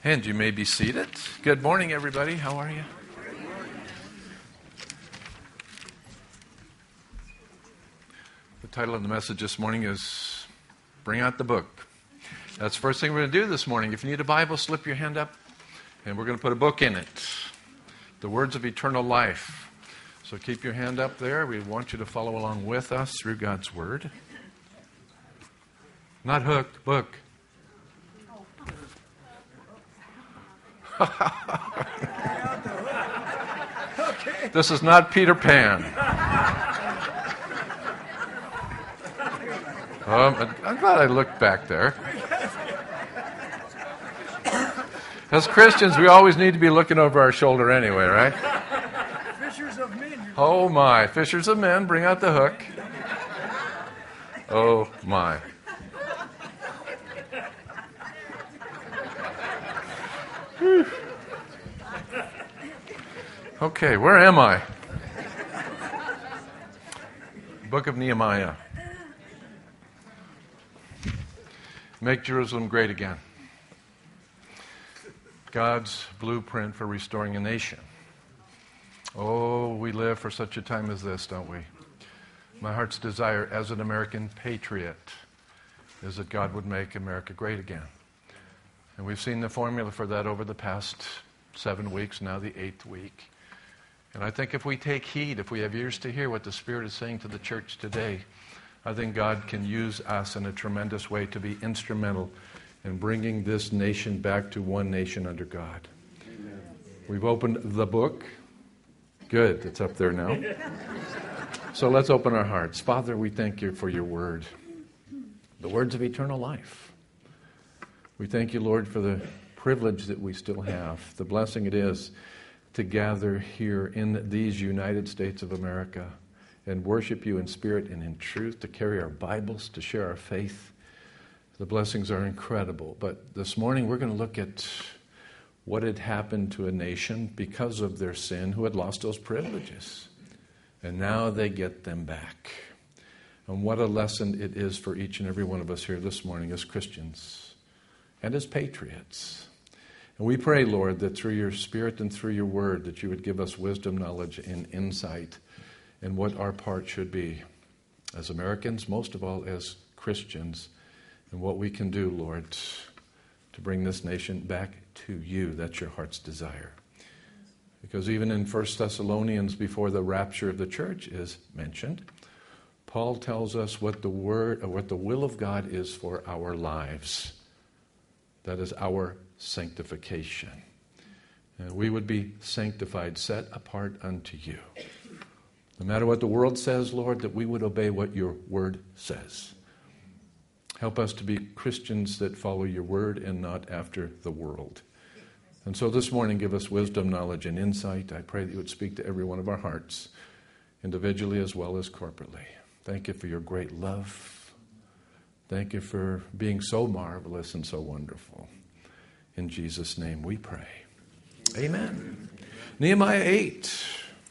And you may be seated. Good morning, everybody. How are you? The title of the message this morning is Bring Out the Book. That's the first thing we're going to do this morning. If you need a Bible, slip your hand up, and we're going to put a book in it. The Words of Eternal Life. So keep your hand up there. We want you to follow along with us through God's Word. Not hook, book. This is not Peter Pan. I'm glad I looked back there. As Christians, we always need to be looking over our shoulder anyway, right? Fishers of men. Oh my, fishers of men, bring out the hook. Oh my. Whew. Okay, where am I? Book of Nehemiah. Make Jerusalem great again. God's blueprint for restoring a nation. Oh, we live for such a time as this, don't we? My heart's desire as an American patriot is that God would make America great again. And we've seen the formula for that over the past 7 weeks, now the 8th week. And I think if we take heed, if we have ears to hear what the Spirit is saying to the church today, I think God can use us in a tremendous way to be instrumental in bringing this nation back to one nation under God. Amen. We've opened the book. Good, it's up there now. So let's open our hearts. Father, we thank you for your word, the words of eternal life. We thank you, Lord, for the privilege that we still have, the blessing it is to gather here in these United States of America and worship you in spirit and in truth, to carry our Bibles, to share our faith. The blessings are incredible. But this morning we're going to look at what had happened to a nation because of their sin, who had lost those privileges. And now they get them back. And what a lesson it is for each and every one of us here this morning as Christians and as patriots. And we pray, Lord, that through your Spirit and through your word, that you would give us wisdom, knowledge, and insight in what our part should be as Americans, most of all as Christians, and what we can do, Lord, to bring this nation back to you. That's your heart's desire. Because even in 1 Thessalonians, before the rapture of the church is mentioned, Paul tells us what the will of God is for our lives. That is our sanctification. And we would be sanctified, set apart unto you. No matter what the world says, Lord, that we would obey what your word says. Help us to be Christians that follow your word and not after the world. And so this morning, give us wisdom, knowledge, and insight. I pray that you would speak to every one of our hearts, individually as well as corporately. Thank you for your great love. Thank you for being so marvelous and so wonderful. In Jesus' name we pray. Amen. Nehemiah 8.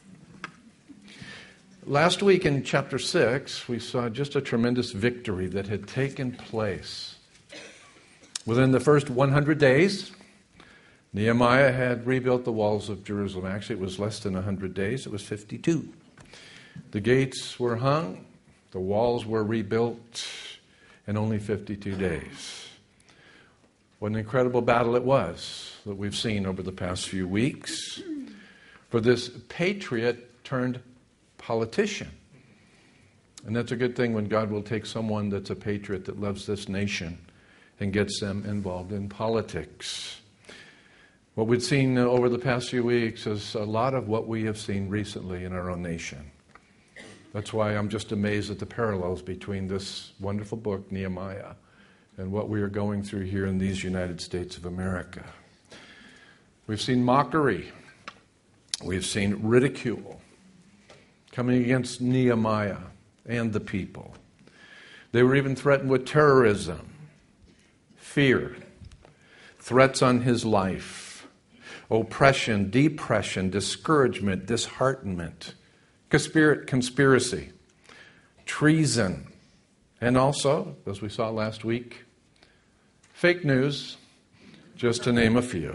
Last week in chapter 6, we saw just a tremendous victory that had taken place. Within the first 100 days, Nehemiah had rebuilt the walls of Jerusalem. Actually, it was less than 100 days. It was 52. The gates were hung, the walls were rebuilt in only 52 days. What an incredible battle it was that we've seen over the past few weeks for this patriot turned politician. And that's a good thing when God will take someone that's a patriot that loves this nation and gets them involved in politics. What we've seen over the past few weeks is a lot of what we have seen recently in our own nation. That's why I'm just amazed at the parallels between this wonderful book, Nehemiah, and what we are going through here in these United States of America. We've seen mockery. We've seen ridicule coming against Nehemiah and the people. They were even threatened with terrorism, fear, threats on his life, oppression, depression, discouragement, disheartenment, conspiracy, treason, and also, as we saw last week, fake news, just to name a few.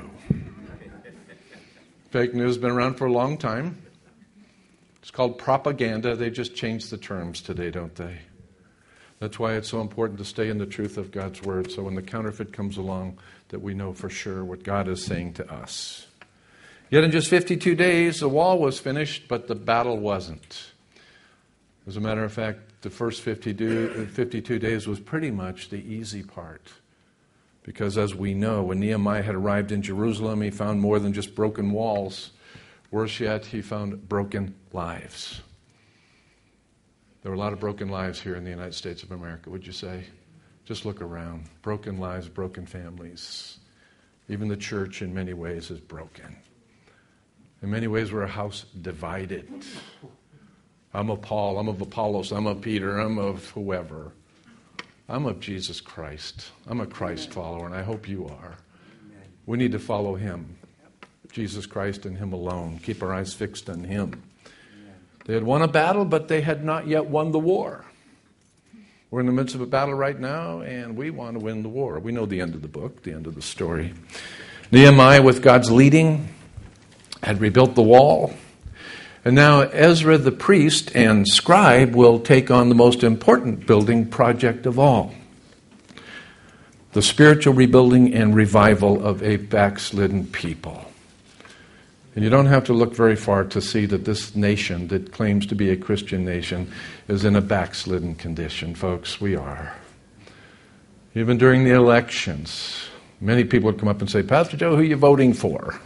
Fake news has been around for a long time. It's called propaganda. They just changed the terms today, don't they? That's why it's so important to stay in the truth of God's Word, so when the counterfeit comes along, that we know for sure what God is saying to us. Yet in just 52 days, the wall was finished, but the battle wasn't. As a matter of fact, the first 52 days was pretty much the easy part. Because as we know, when Nehemiah had arrived in Jerusalem, he found more than just broken walls. Worse yet, he found broken lives. There were a lot of broken lives here in the United States of America, would you say? Just look around. Broken lives, broken families. Even the church in many ways is broken. In many ways, we're a house divided. I'm of Paul, I'm of Apollos, I'm of Peter, I'm of whoever. I'm of Jesus Christ. I'm a Christ follower, and I hope you are. We need to follow him, Jesus Christ and him alone. Keep our eyes fixed on him. They had won a battle, but they had not yet won the war. We're in the midst of a battle right now, and we want to win the war. We know the end of the book, the end of the story. Nehemiah, with God's leading, had rebuilt the wall. And now Ezra the priest and scribe will take on the most important building project of all. The spiritual rebuilding and revival of a backslidden people. And you don't have to look very far to see that this nation that claims to be a Christian nation is in a backslidden condition. Folks, we are. Even during the elections, many people would come up and say, Pastor Joe, who are you voting for?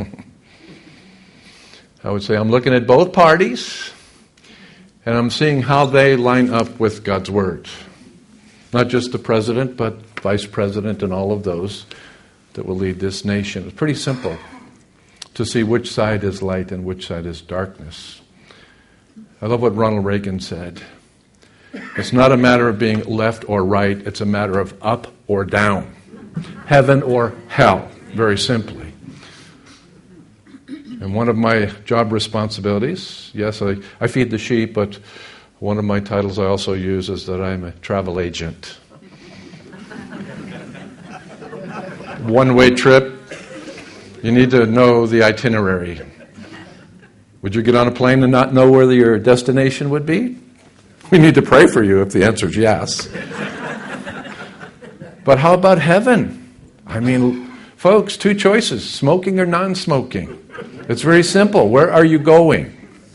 I would say, I'm looking at both parties, and I'm seeing how they line up with God's Word. Not just the president, but vice president and all of those that will lead this nation. It's pretty simple to see which side is light and which side is darkness. I love what Ronald Reagan said. It's not a matter of being left or right. It's a matter of up or down. Heaven or hell, very simply. And one of my job responsibilities, yes, I feed the sheep, but one of my titles I also use is that I'm a travel agent. One-way trip, you need to know the itinerary. Would you get on a plane and not know where your destination would be? We need to pray for you if the answer is yes. But how about heaven? I mean, folks, two choices, smoking or non-smoking. It's very simple. Where are you going?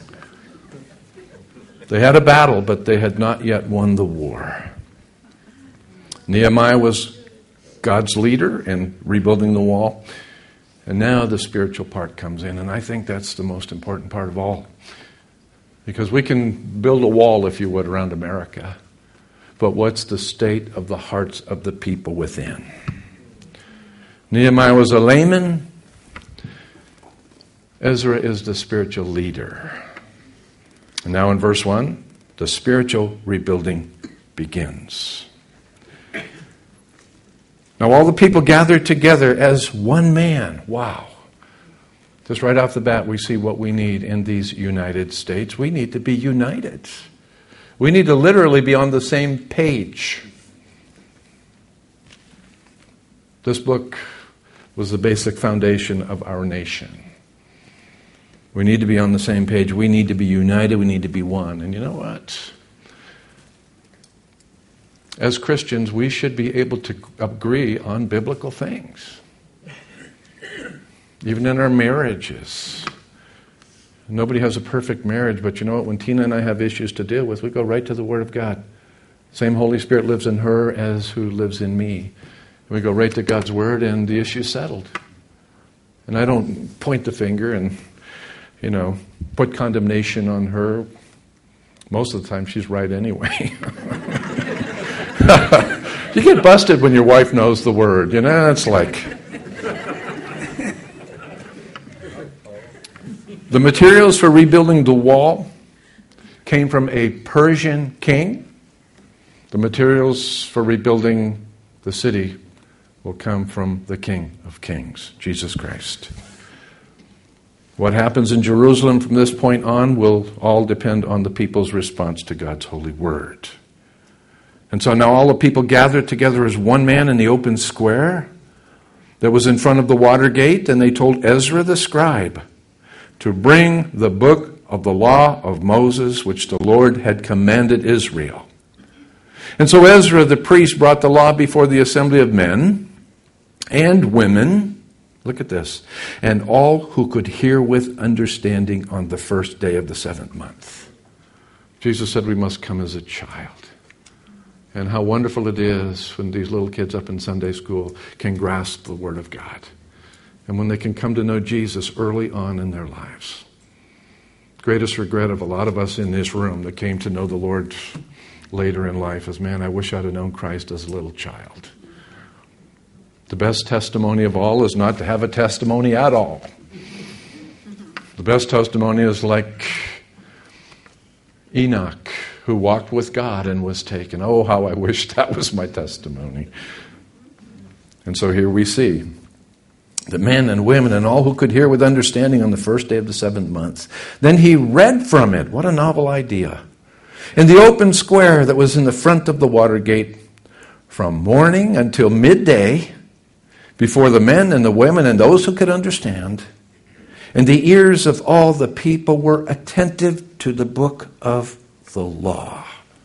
They had a battle, but they had not yet won the war. Nehemiah was God's leader in rebuilding the wall. And now the spiritual part comes in. And I think that's the most important part of all. Because we can build a wall, if you would, around America. But what's the state of the hearts of the people within? Nehemiah was a layman. Ezra is the spiritual leader. And now in verse 1, the spiritual rebuilding begins. Now all the people gathered together as one man. Wow. Just right off the bat, we see what we need in these United States. We need to be united. We need to literally be on the same page. This book was the basic foundation of our nation. We need to be on the same page. We need to be united. We need to be one. And you know what? As Christians, we should be able to agree on biblical things. Even in our marriages. Nobody has a perfect marriage, but you know what? When Tina and I have issues to deal with, we go right to the Word of God. Same Holy Spirit lives in her as who lives in me. We go right to God's Word and the issue's settled. And I don't point the finger and put condemnation on her. Most of the time, she's right anyway. You get busted when your wife knows the Word. It's like... The materials for rebuilding the wall came from a Persian king. The materials for rebuilding the city will come from the King of Kings, Jesus Christ. What happens in Jerusalem from this point on will all depend on the people's response to God's holy word. And so now all the people gathered together as one man in the open square. that was in front of the water gate, and they told Ezra the scribe to bring the book of the law of Moses, which the Lord had commanded Israel. And so Ezra the priest brought the law before the assembly of men and women, look at this, and all who could hear with understanding on the first day of the 7th month. Jesus said we must come as a child. And how wonderful it is when these little kids up in Sunday school can grasp the Word of God. And when they can come to know Jesus early on in their lives. Greatest regret of a lot of us in this room that came to know the Lord later in life is, man, I wish I'd have known Christ as a little child. The best testimony of all is not to have a testimony at all. The best testimony is like Enoch, who walked with God and was taken. Oh, how I wish that was my testimony. And so here we see the men and women and all who could hear with understanding on the first day of the 7th month. Then he read from it. What a novel idea. In the open square that was in the front of the water gate, from morning until midday, before the men and the women and those who could understand, and the ears of all the people were attentive to the book of the law.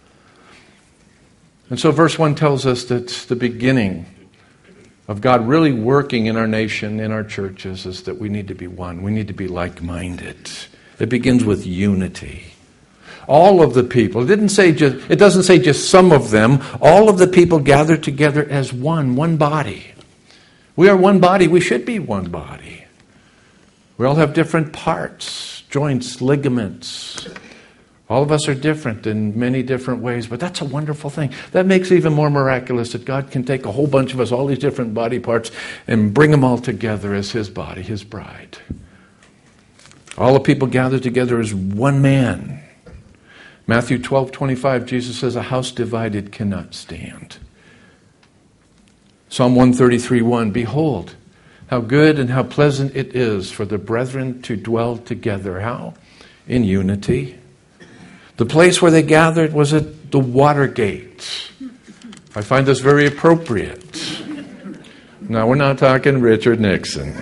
And so verse 1 tells us that the beginning of God really working in our nation, in our churches, is that we need to be one. We need to be like-minded. It begins with unity. All of the people, it doesn't say just some of them, all of the people gathered together as one body. We are one body. We should be one body. We all have different parts, joints, ligaments. All of us are different in many different ways, but that's a wonderful thing. That makes it even more miraculous that God can take a whole bunch of us, all these different body parts, and bring them all together as His body, His bride. All the people gathered together as one man. Matthew 12:25, Jesus says, a house divided cannot stand. Psalm 133:1, behold, how good and how pleasant it is for the brethren to dwell together. How? In unity. The place where they gathered was at the water gate. I find this very appropriate. Now, we're not talking Richard Nixon.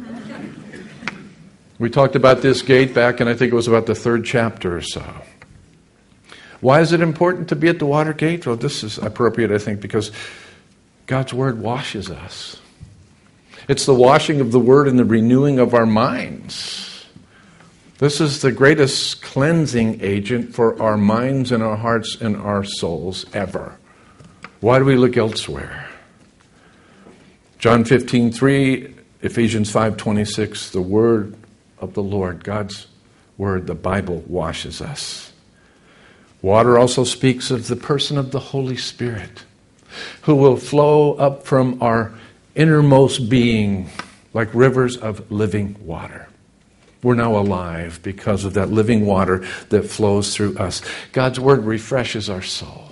We talked about this gate back in, I think it was about the 3rd chapter or so. Why is it important to be at the water gate? Well, this is appropriate, I think, because God's Word washes us. It's the washing of the Word and the renewing of our minds. This is the greatest cleansing agent for our minds and our hearts and our souls ever. Why do we look elsewhere? John 15:3, Ephesians 5:26, the Word of the Lord, God's Word, the Bible, washes us. Water also speaks of the person of the Holy Spirit, who will flow up from our innermost being like rivers of living water. We're now alive because of that living water that flows through us. God's Word refreshes our soul.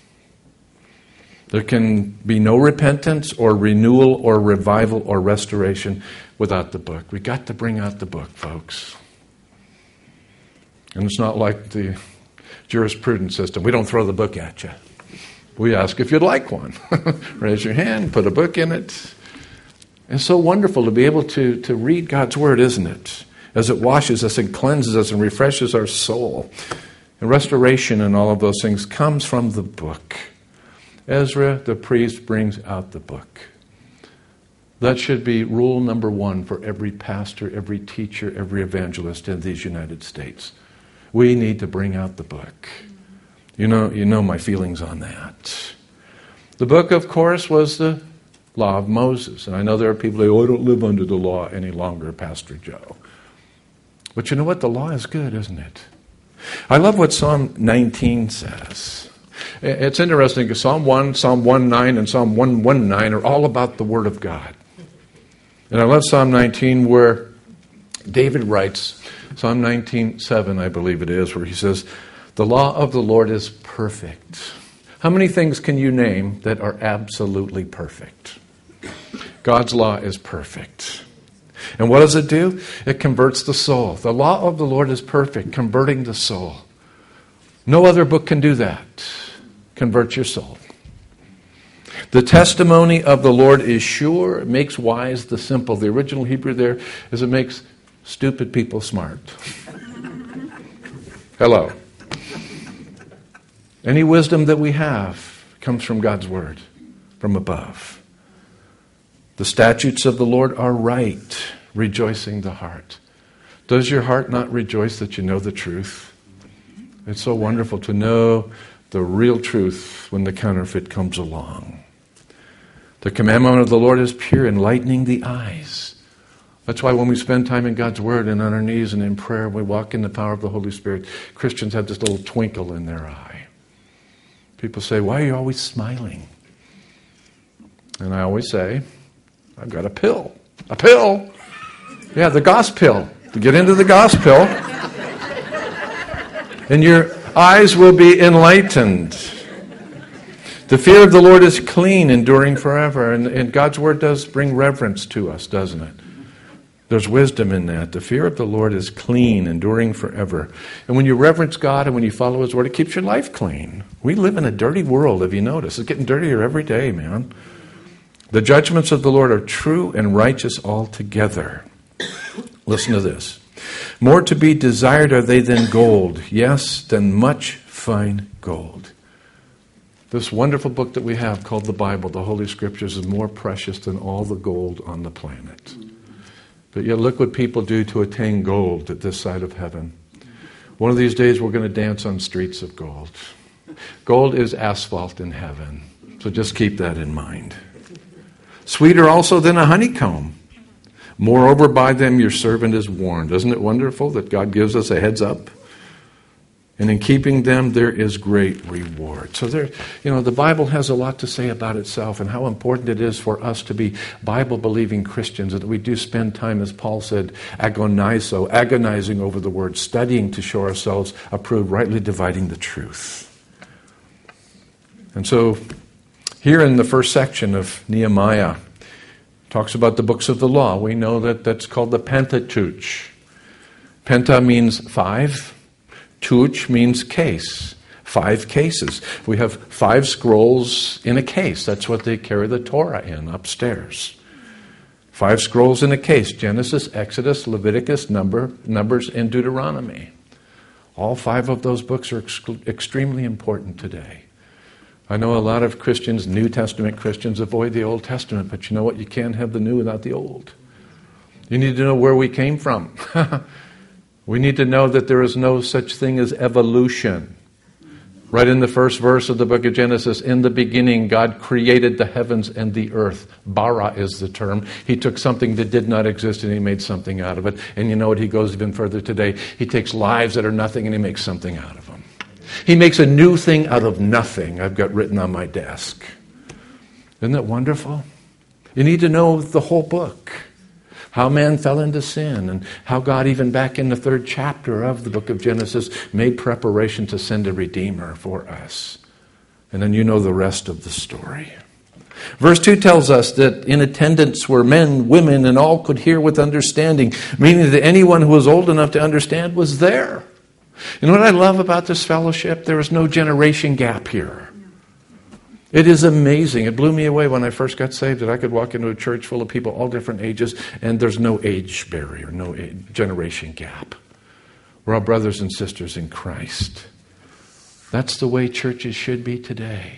There can be no repentance or renewal or revival or restoration without the book. We've got to bring out the book, folks. And it's not like the jurisprudence system. We don't throw the book at you. We ask if you'd like one. Raise your hand, put a book in it. It's so wonderful to be able to read God's Word, isn't it? As it washes us and cleanses us and refreshes our soul. And restoration and all of those things comes from the book. Ezra, the priest, brings out the book. That should be rule number 1 for every pastor, every teacher, every evangelist in these United States. We need to bring out the book. You know my feelings on that. The book, of course, was the law of Moses. And I know there are people who say, I don't live under the law any longer, Pastor Joe. But you know what? The law is good, isn't it? I love what Psalm 19 says. It's interesting because Psalm 1, Psalm 1:9, and Psalm 1:1:9 are all about the Word of God. And I love Psalm 19 where David writes, Psalm 19:7, I believe it is, where he says, the law of the Lord is perfect. How many things can you name that are absolutely perfect? God's law is perfect. And what does it do? It converts the soul. The law of the Lord is perfect, converting the soul. No other book can do that. Convert your soul. The testimony of the Lord is sure. It makes wise the simple. The original Hebrew there is it makes stupid people smart. Hello. Any wisdom that we have comes from God's word, from above. The statutes of the Lord are right, rejoicing the heart. Does your heart not rejoice that you know the truth? It's so wonderful to know the real truth when the counterfeit comes along. The commandment of the Lord is pure, enlightening the eyes. That's why when we spend time in God's Word and on our knees and in prayer, we walk in the power of the Holy Spirit, Christians have this little twinkle in their eye. People say, why are you always smiling? And I always say, I've got a pill. A pill? Yeah, the gospel. To get into the gospel. And your eyes will be enlightened. The fear of the Lord is clean, enduring forever. And God's Word does bring reverence to us, doesn't it? There's wisdom in that. The fear of the Lord is clean, enduring forever. And when you reverence God and when you follow His Word, it keeps your life clean. We live in a dirty world, have you noticed? It's getting dirtier every day, man. The judgments of the Lord are true and righteous altogether. Listen to this. More to be desired are they than gold, yes, than much fine gold. This wonderful book that we have called the Bible, the Holy Scriptures, is more precious than all the gold on the planet. But yet look what people do to attain gold at this side of heaven. One of these days we're going to dance on streets of gold. Gold is asphalt in heaven. So just keep that in mind. Sweeter also than a honeycomb. Moreover, by them your servant is warned. Isn't it wonderful that God gives us a heads up? And in keeping them, there is great reward. So the Bible has a lot to say about itself and how important it is for us to be Bible-believing Christians, and that we do spend time, as Paul said, agonizing over the word, studying to show ourselves approved, rightly dividing the truth. And so, here in the first section of Nehemiah, talks about the books of the law. We know that that's called the Pentateuch. Penta means 5. Tuch means case. 5 cases. We have 5 scrolls in a case. That's what they carry the Torah in upstairs. 5 scrolls in a case. Genesis, Exodus, Leviticus, Numbers, and Deuteronomy. All 5 of those books are extremely important today. I know a lot of Christians, New Testament Christians, avoid the Old Testament, but you know what? You can't have the new without the old. You need to know where we came from. We need to know that there is no such thing as evolution. Right in the first verse of the book of Genesis, in the beginning, God created the heavens and the earth. Bara is the term. He took something that did not exist and He made something out of it. And you know what? He goes even further today. He takes lives that are nothing and He makes something out of them. He makes a new thing out of nothing. I've got written on my desk. Isn't that wonderful? You need to know the whole book. How man fell into sin, and how God, even back in the 3rd chapter of the book of Genesis, made preparation to send a Redeemer for us. And then you know the rest of the story. Verse 2 tells us that in attendance were men, women, and all could hear with understanding, meaning that anyone who was old enough to understand was there. You know what I love about this fellowship? There is no generation gap here. It is amazing. It blew me away when I first got saved that I could walk into a church full of people all different ages and there's no age barrier, no generation gap. We're all brothers and sisters in Christ. That's the way churches should be today.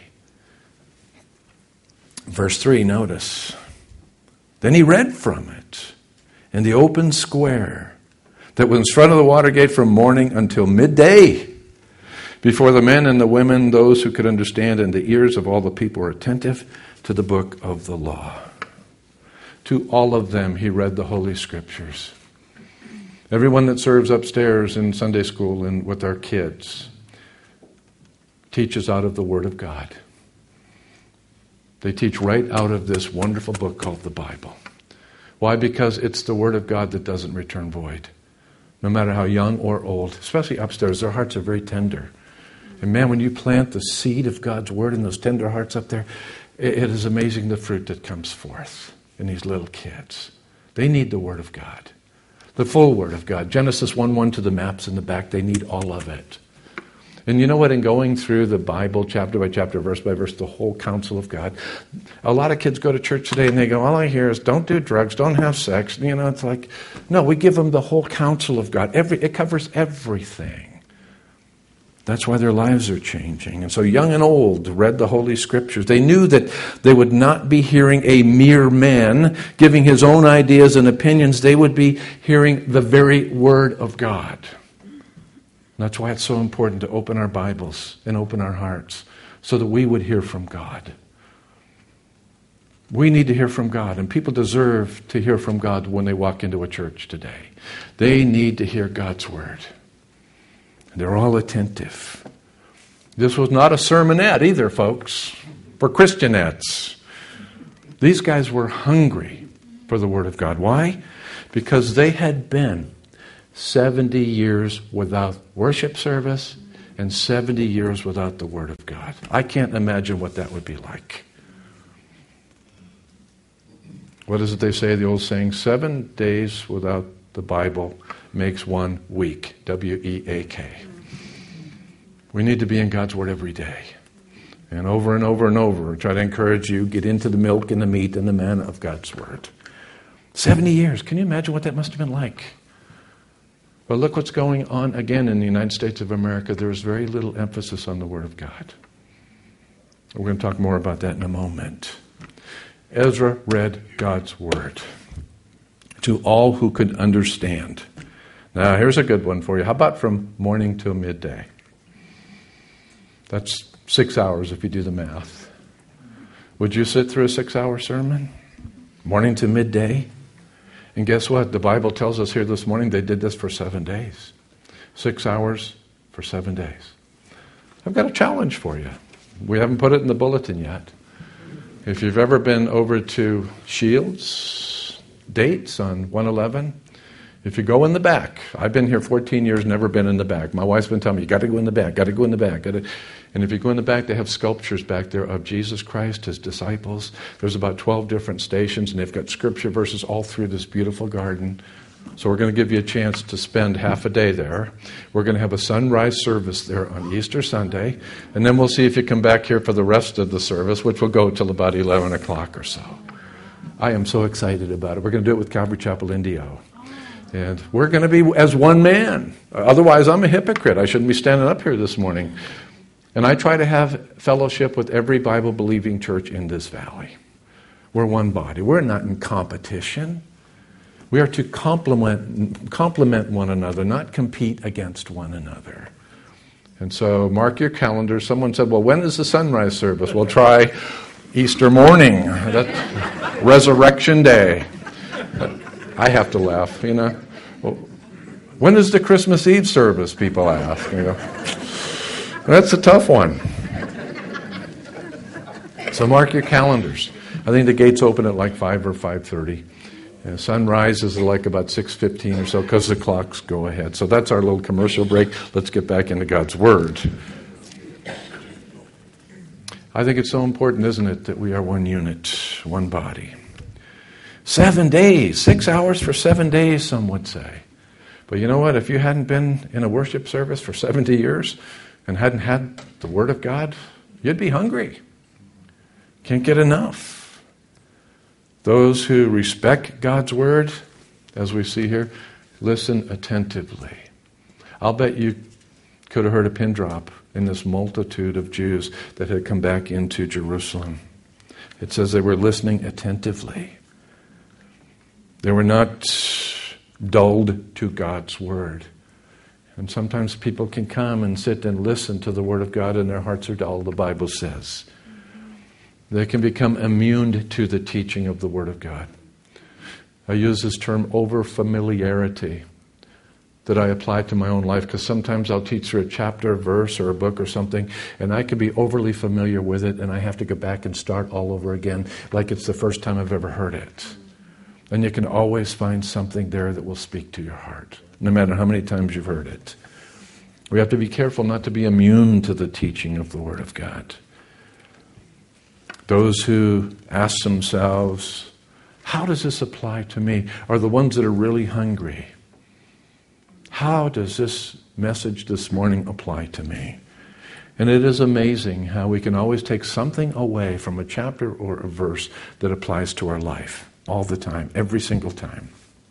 Verse 3, notice. Then he read from it in the open square that was in front of the water gate from morning until midday. Before the men and the women, those who could understand, and the ears of all the people were attentive to the book of the law. To all of them he read the Holy Scriptures. Everyone that serves upstairs in Sunday school and with our kids teaches out of the Word of God. They teach right out of this wonderful book called the Bible. Why? Because it's the Word of God that doesn't return void. No matter how young or old, especially upstairs, their hearts are very tender. And man, when you plant the seed of God's Word in those tender hearts up there, it is amazing the fruit that comes forth in these little kids. They need the Word of God. The full Word of God. Genesis 1:1 to the maps in the back, they need all of it. And you know what? In going through the Bible chapter by chapter, verse by verse, the whole counsel of God, a lot of kids go to church today and they go, all I hear is don't do drugs, don't have sex. You know, it's like, no, we give them the whole counsel of God. It covers everything. That's why their lives are changing. And so young and old read the Holy Scriptures. They knew that they would not be hearing a mere man giving his own ideas and opinions. They would be hearing the very Word of God. That's why it's so important to open our Bibles and open our hearts so that we would hear from God. We need to hear from God, and people deserve to hear from God when they walk into a church today. They need to hear God's Word. They're all attentive. This was not a sermonette either, folks, for Christianettes. These guys were hungry for the Word of God. Why? Because they had been 70 years without worship service and 70 years without the Word of God. I can't imagine what that would be like. What is it they say, the old saying? 7 days without the Bible makes 1 week. W-E-A-K. We need to be in God's Word every day. And over and over and over, try to encourage you, get into the milk and the meat and the manna of God's Word. 70 years. Can you imagine what that must have been like? But look what's going on again in the United States of America. There is very little emphasis on the Word of God. We're going to talk more about that in a moment. Ezra read God's Word to all who could understand. Now, here's a good one for you. How about from morning till midday? That's 6 hours if you do the math. Would you sit through a 6-hour sermon? Morning to midday? And guess what? The Bible tells us here this morning they did this for 7 days. 6 hours for 7 days. I've got a challenge for you. We haven't put it in the bulletin yet. If you've ever been over to Shields Dates on 111, if you go in the back, I've been here 14 years, never been in the back. My wife's been telling me, you got to go in the back, got to go in the back. And if you go in the back, they have sculptures back there of Jesus Christ, His disciples. There's about 12 different stations, and they've got scripture verses all through this beautiful garden. So we're going to give you a chance to spend half a day there. We're going to have a sunrise service there on Easter Sunday, and then we'll see if you come back here for the rest of the service, which will go till about 11 o'clock or so. I am so excited about it. We're going to do it with Calvary Chapel Indio. And we're going to be as one man. Otherwise, I'm a hypocrite. I shouldn't be standing up here this morning. And I try to have fellowship with every Bible-believing church in this valley. We're one body. We're not in competition. We are to complement one another, not compete against one another. And so mark your calendar. Someone said, well, when is the sunrise service? We'll try Easter morning. That's Resurrection Day. I have to laugh, you know. Well, when is the Christmas Eve service, people ask, you know. That's a tough one. So mark your calendars. I think the gates open at like 5 or 5:30. And sunrise is like about 6:15 or so because the clocks go ahead. So that's our little commercial break. Let's get back into God's Word. I think it's so important, isn't it, that we are one unit, one body. 7 days, 6 hours for 7 days, some would say. But you know what? If you hadn't been in a worship service for 70 years and hadn't had the Word of God, you'd be hungry. Can't get enough. Those who respect God's Word, as we see here, listen attentively. I'll bet you could have heard a pin drop in this multitude of Jews that had come back into Jerusalem. It says they were listening attentively. They were not dulled to God's Word. And sometimes people can come and sit and listen to the Word of God and their hearts are dull, the Bible says. They can become immune to the teaching of the Word of God. I use this term over-familiarity that I apply to my own life because sometimes I'll teach through a chapter, a verse, or a book or something, and I can be overly familiar with it and I have to go back and start all over again like it's the first time I've ever heard it. And you can always find something there that will speak to your heart, no matter how many times you've heard it. We have to be careful not to be immune to the teaching of the Word of God. Those who ask themselves, how does this apply to me, are the ones that are really hungry. How does this message this morning apply to me? And it is amazing how we can always take something away from a chapter or a verse that applies to our life all the time, every single time.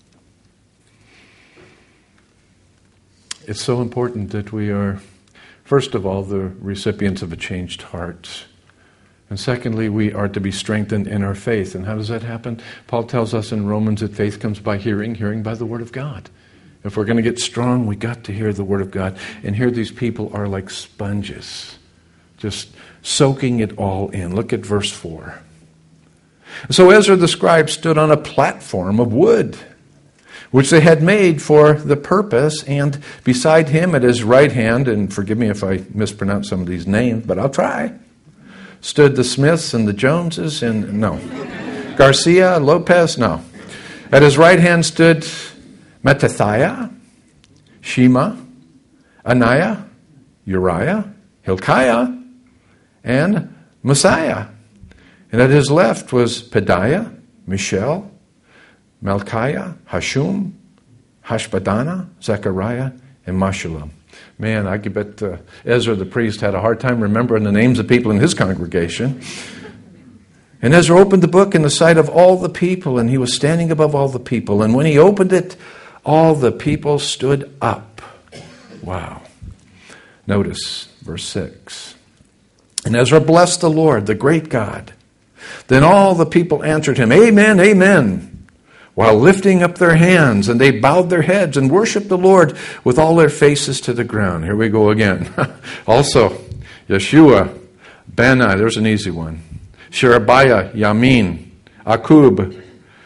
It's so important that we are, first of all, the recipients of a changed heart. And secondly, we are to be strengthened in our faith. And how does that happen? Paul tells us in Romans that faith comes by hearing, hearing by the Word of God. If we're going to get strong, we got to hear the Word of God. And here these people are like sponges, just soaking it all in. Look at verse 4. So Ezra the scribe stood on a platform of wood, which they had made for the purpose, and beside him at his right hand, and forgive me if I mispronounce some of these names, but I'll try, stood the Smiths and the Joneses, and no. Garcia, Lopez, no. At his right hand stood Mattithiah, Shema, Ananiah, Uriah, Hilkiah, and Messiah. And at his left was Pedaiah, Mishael, Malchiah, Hashum, Hashbadana, Zechariah, and Meshullam. Man, I bet Ezra the priest had a hard time remembering the names of people in his congregation. And Ezra opened the book in the sight of all the people, and he was standing above all the people. And when he opened it, all the people stood up. Wow. Notice verse 6. And Ezra blessed the Lord, the great God. Then all the people answered him, Amen, Amen, while lifting up their hands, and they bowed their heads and worshiped the Lord with all their faces to the ground. Here we go again. Also, Yeshua, Bani, there's an easy one. Sherebiah, Yamin, Akub,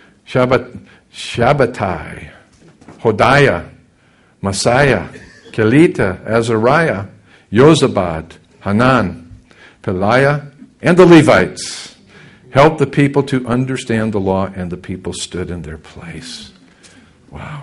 Shabbatai, Hodiah, Messiah, Kelita, Azariah, Yozabad, Hanan, Peliah, and the Levites helped the people to understand the law, and the people stood in their place. Wow.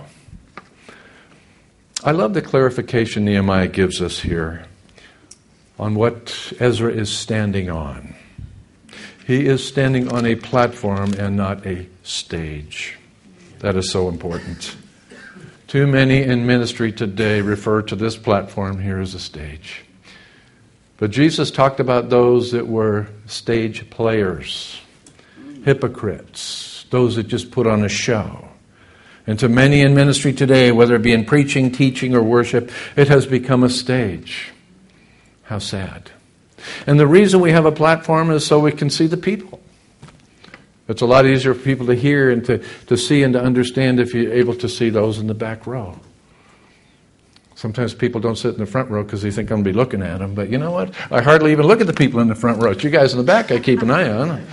I love the clarification Nehemiah gives us here on what Ezra is standing on. He is standing on a platform and not a stage. That is so important. Too many in ministry today refer to this platform here as a stage. But Jesus talked about those that were stage players, hypocrites, those that just put on a show. And to many in ministry today, whether it be in preaching, teaching, or worship, it has become a stage. How sad. And the reason we have a platform is so we can see the people. It's a lot easier for people to hear and to see and to understand if you're able to see those in the back row. Sometimes people don't sit in the front row because they think I'm going to be looking at them. But you know what? I hardly even look at the people in the front row. It's you guys in the back I keep an eye on.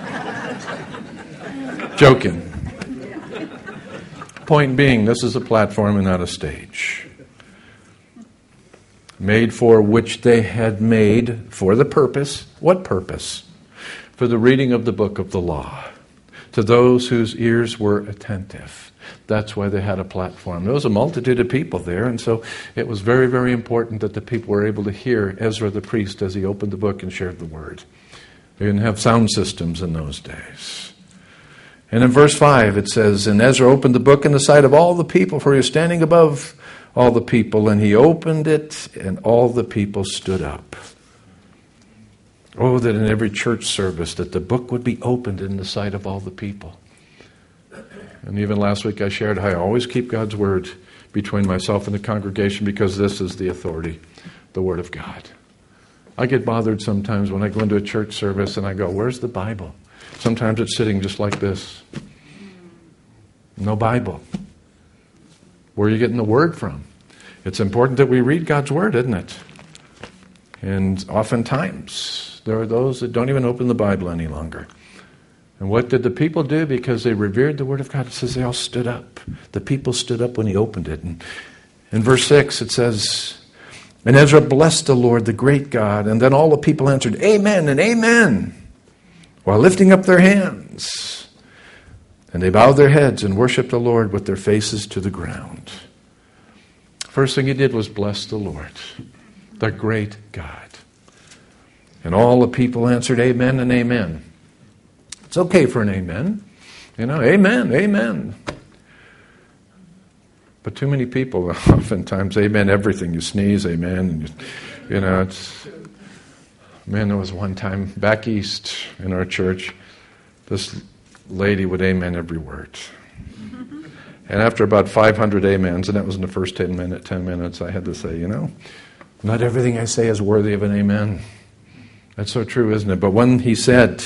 Joking. Point being, this is a platform and not a stage. Made for which they had made for the purpose. What purpose? For the reading of the book of the law. To those whose ears were attentive. That's why they had a platform. There was a multitude of people there, and so it was very, very important that the people were able to hear Ezra the priest as he opened the book and shared the word. They didn't have sound systems in those days. And in verse 5 it says, And Ezra opened the book in the sight of all the people, for he was standing above all the people, and he opened it, and all the people stood up. Oh, that in every church service that the book would be opened in the sight of all the people. And even last week I shared how I always keep God's word between myself and the congregation because this is the authority, the word of God. I get bothered sometimes when I go into a church service and I go, where's the Bible? Sometimes it's sitting just like this. No Bible. Where are you getting the word from? It's important that we read God's word, isn't it? And oftentimes there are those that don't even open the Bible any longer. And what did the people do? Because they revered the word of God, it says they all stood up. The people stood up when he opened it. And in verse 6 it says, And Ezra blessed the Lord, the great God. And then all the people answered, Amen and Amen, while lifting up their hands. And they bowed their heads and worshiped the Lord with their faces to the ground. First thing he did was bless the Lord, the great God. And all the people answered, Amen and Amen. It's okay for an amen. You know, amen, amen. But too many people oftentimes amen everything. You sneeze, amen. And You know, there was one time back east in our church, this lady would amen every word. And after about 500 amens, and that was in the first 10 minutes, I had to say, not everything I say is worthy of an amen. That's so true, isn't it? But when he said,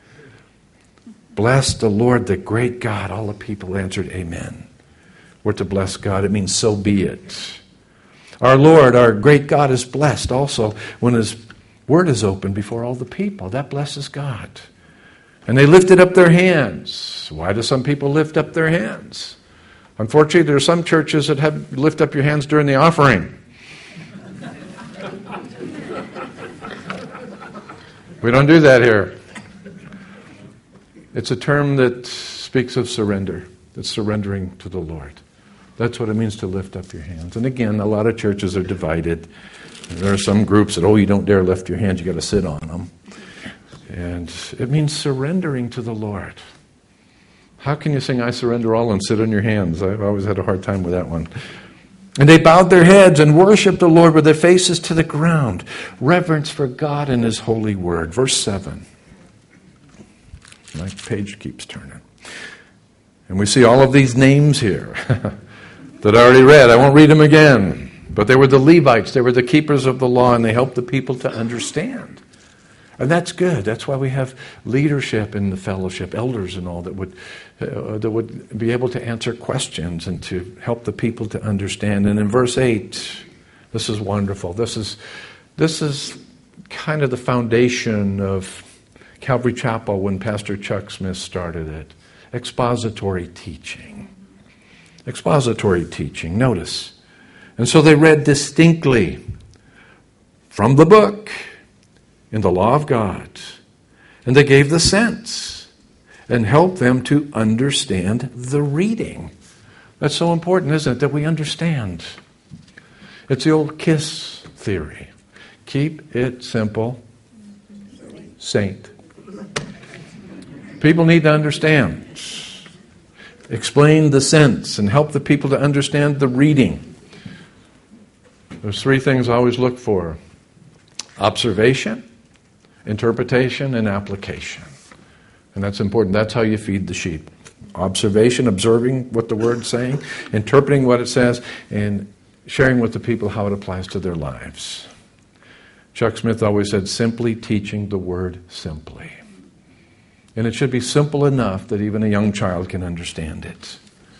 bless the Lord, the great God, all the people answered, amen. We're to bless God. It means so be it. Our Lord, our great God, is blessed also when his word is opened before all the people. That blesses God. And they lifted up their hands. Why do some people lift up their hands? Unfortunately, there are some churches that have lift up your hands during the offering. We don't do that here. It's a term that speaks of surrender. It's surrendering to the Lord. That's what it means to lift up your hands. And again, a lot of churches are divided. There are some groups that, you don't dare lift your hands, you got to sit on them. And it means surrendering to the Lord. How can you sing, I surrender all, and sit on your hands? I've always had a hard time with that one. And they bowed their heads and worshiped the Lord with their faces to the ground. Reverence for God and his holy word. Verse 7. My page keeps turning. And we see all of these names here that I already read. I won't read them again. But they were the Levites. They were the keepers of the law, and they helped the people to understand. And that's good. That's why we have leadership in the fellowship, elders and all that would be able to answer questions and to help the people to understand. And in verse 8, this is wonderful. This is kind of the foundation of Calvary Chapel when Pastor Chuck Smith started it. Expository teaching. Expository teaching. Notice. And so they read distinctly from the book in the law of God. And they gave the sense and helped them to understand the reading. That's so important, isn't it, that we understand. It's the old KISS theory. Keep it simple, saint. People need to understand. Explain the sense and help the people to understand the reading. There's three things I always look for. Observation, interpretation, and application. And that's important. That's how you feed the sheep. Observation, observing what the word's saying, interpreting what it says, and sharing with the people how it applies to their lives. Chuck Smith always said, simply teaching the word simply. And it should be simple enough that even a young child can understand it.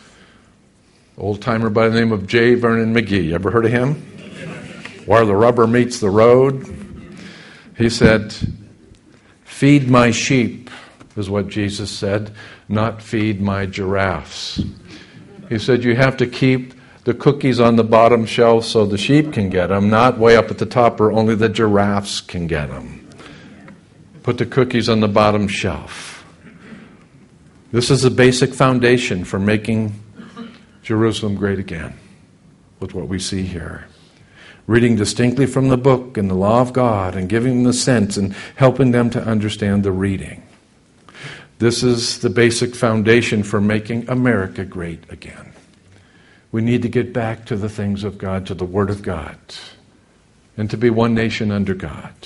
Old-timer by the name of J. Vernon McGee. You ever heard of him? Where the rubber meets the road. He said, feed my sheep, is what Jesus said, not feed my giraffes. He said, you have to keep the cookies on the bottom shelf so the sheep can get them, not way up at the top where only the giraffes can get them. Put the cookies on the bottom shelf. This is the basic foundation for making Jerusalem great again, with what we see here. Reading distinctly from the book and the law of God and giving them the sense and helping them to understand the reading. This is the basic foundation for making America great again. We need to get back to the things of God, to the Word of God, and to be one nation under God.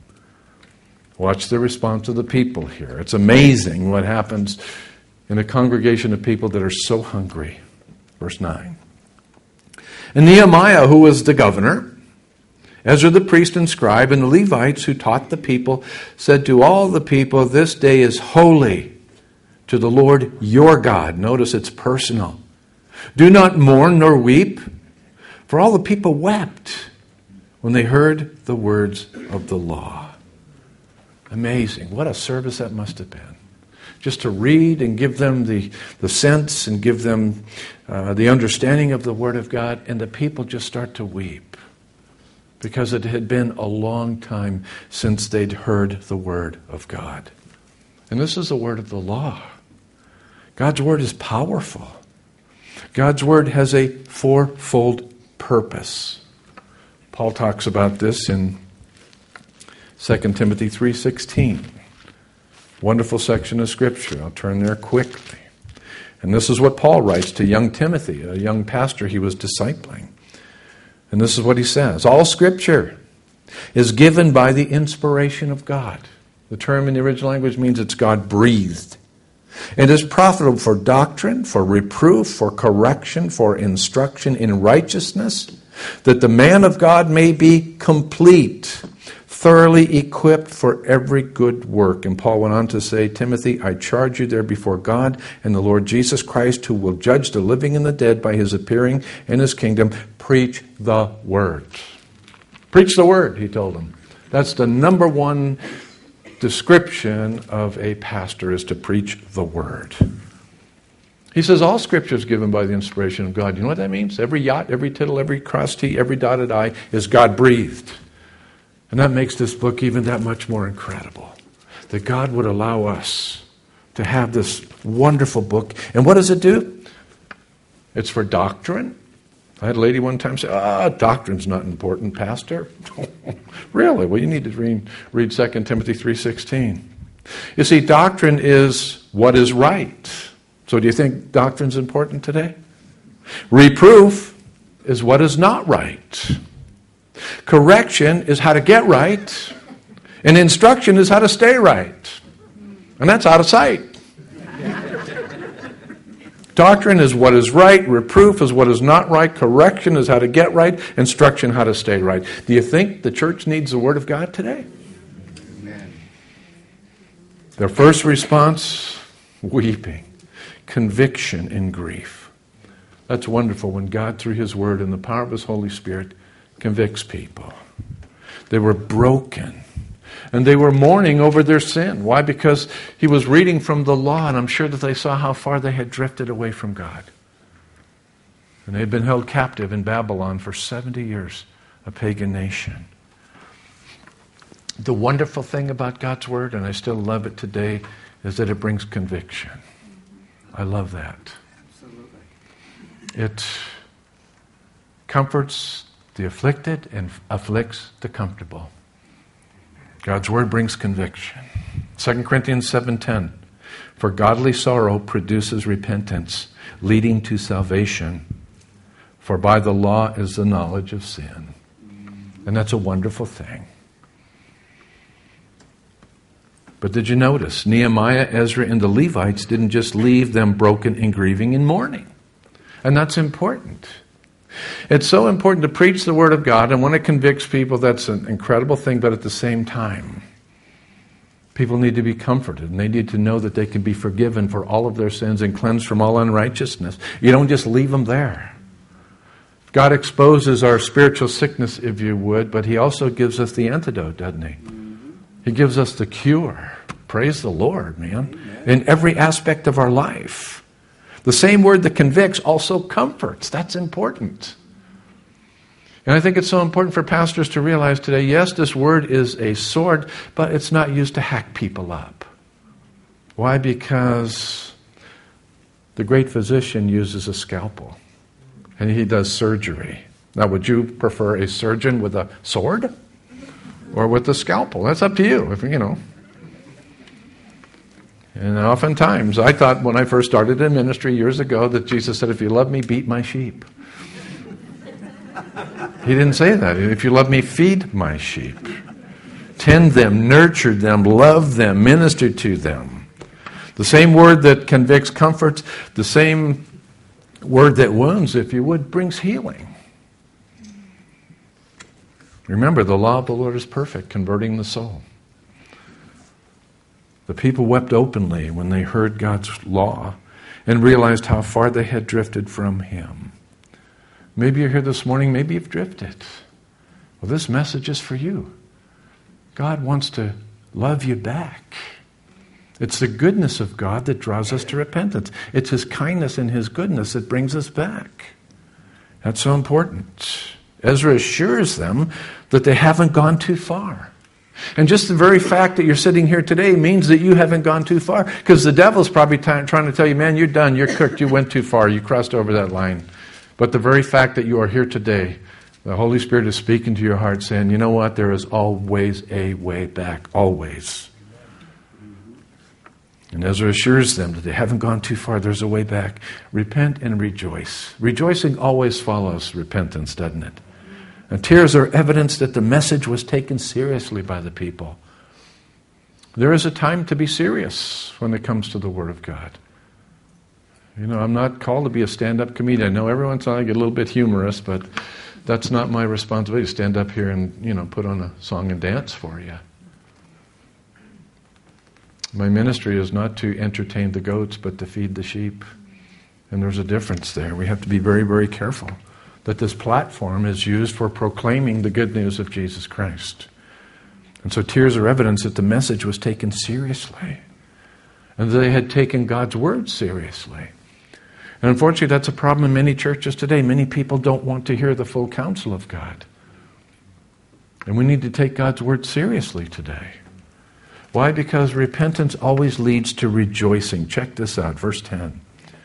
Watch the response of the people here. It's amazing what happens in a congregation of people that are so hungry. Verse 9. And Nehemiah, who was the governor, Ezra the priest and scribe, and the Levites who taught the people, said to all the people, this day is holy to the Lord your God. Notice it's personal. Do not mourn nor weep, for all the people wept when they heard the words of the law. Amazing. What a service that must have been. Just to read and give them the sense and give them the understanding of the Word of God, and the people just start to weep because it had been a long time since they'd heard the Word of God. And this is the word of the law. God's Word is powerful. God's Word has a fourfold purpose. Paul talks about this in 2 Timothy 3:16. Wonderful section of Scripture. I'll turn there quickly. And this is what Paul writes to young Timothy, a young pastor he was discipling. And this is what he says. All Scripture is given by the inspiration of God. The term in the original language means it's God-breathed. It is profitable for doctrine, for reproof, for correction, for instruction in righteousness, that the man of God may be complete, thoroughly equipped for every good work. And Paul went on to say, Timothy, I charge you there before God and the Lord Jesus Christ, who will judge the living and the dead by his appearing in his kingdom. Preach the word. Preach the word, he told them. That's the number one description of a pastor, is to preach the word. He says all Scripture is given by the inspiration of God. You know what that means? Every jot, every tittle, every cross T, every dotted I is God-breathed. And that makes this book even that much more incredible. That God would allow us to have this wonderful book. And what does it do? It's for doctrine. I had a lady one time say, doctrine's not important, Pastor. Really? Well, you need to read 2 Timothy 3:16. You see, doctrine is what is right. So do you think doctrine's important today? Reproof is what is not right. Correction is how to get right. And instruction is how to stay right. And that's out of sight. Doctrine is what is right. Reproof is what is not right. Correction is how to get right. Instruction, how to stay right. Do you think the church needs the Word of God today? Amen. Their first response, weeping, conviction, and grief. That's wonderful when God, through His Word and the power of His Holy Spirit, convicts people. They were broken. And they were mourning over their sin. Why? Because he was reading from the law, and I'm sure that they saw how far they had drifted away from God. And they had been held captive in Babylon for 70 years, a pagan nation. The wonderful thing about God's Word, and I still love it today, is that it brings conviction. I love that. Absolutely. It comforts the afflicted and afflicts the comfortable. God's Word brings conviction. 2 Corinthians 7:10, for godly sorrow produces repentance, leading to salvation, for by the law is the knowledge of sin. And that's a wonderful thing. But did you notice, Nehemiah, Ezra, and the Levites didn't just leave them broken and grieving and mourning. And that's important. It's so important to preach the Word of God, and when it convicts people, that's an incredible thing, but at the same time, people need to be comforted, and they need to know that they can be forgiven for all of their sins and cleansed from all unrighteousness. You don't just leave them there. God exposes our spiritual sickness, if you would, but He also gives us the antidote, doesn't He? He gives us the cure. Praise the Lord, man. In every aspect of our life. The same word that convicts also comforts. That's important. And I think it's so important for pastors to realize today, yes, this word is a sword, but it's not used to hack people up. Why? Because the great physician uses a scalpel, and he does surgery. Now, would you prefer a surgeon with a sword or with a scalpel? That's up to you, if you know. And oftentimes, I thought when I first started in ministry years ago that Jesus said, if you love me, beat my sheep. He didn't say that. If you love me, feed my sheep. Tend them, nurture them, love them, minister to them. The same word that convicts comforts, the same word that wounds, if you would, brings healing. Remember, the law of the Lord is perfect, converting the soul. The people wept openly when they heard God's law and realized how far they had drifted from Him. Maybe you're here this morning, maybe you've drifted. Well, this message is for you. God wants to love you back. It's the goodness of God that draws us to repentance. It's His kindness and His goodness that brings us back. That's so important. Ezra assures them that they haven't gone too far. And just the very fact that you're sitting here today means that you haven't gone too far. Because the devil's probably trying to tell you, man, you're done, you're cooked, you went too far, you crossed over that line. But the very fact that you are here today, the Holy Spirit is speaking to your heart saying, you know what, there is always a way back, always. And Ezra assures them that they haven't gone too far, there's a way back. Repent and rejoice. Rejoicing always follows repentance, doesn't it? And tears are evidence that the message was taken seriously by the people. There is a time to be serious when it comes to the Word of God. You know, I'm not called to be a stand-up comedian. I know every once in a while I get a little bit humorous, but that's not my responsibility to stand up here and, put on a song and dance for you. My ministry is not to entertain the goats, but to feed the sheep. And there's a difference there. We have to be very, very careful that this platform is used for proclaiming the good news of Jesus Christ. And so tears are evidence that the message was taken seriously. And they had taken God's word seriously. And unfortunately, that's a problem in many churches today. Many people don't want to hear the full counsel of God. And we need to take God's word seriously today. Why? Because repentance always leads to rejoicing. Check this out, verse 10.